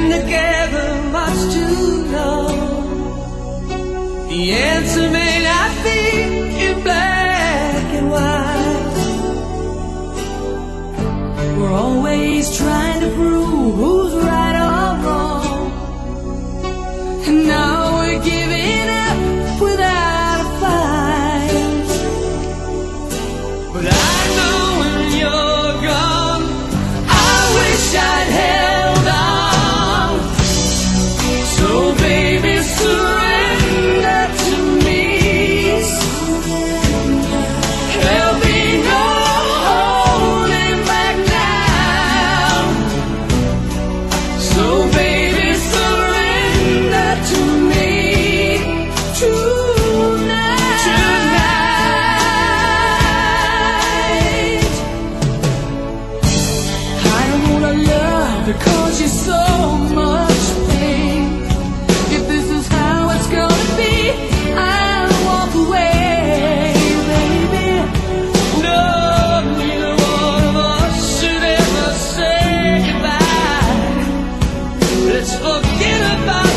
been together much too long. The answer may not be in black and white. We're always trying to prove who's right or wrong, and now we're giving up without a fight. But I know when you're gone, I wish I'd held on. So baby, surrender to me. There'll be no holding back now. So baby, surrender to me tonight. I don't wanna love to cause you so much pain. If this is how it's gonna be, I'll walk away, baby. No, neither one of us should ever say goodbye. Let's forget about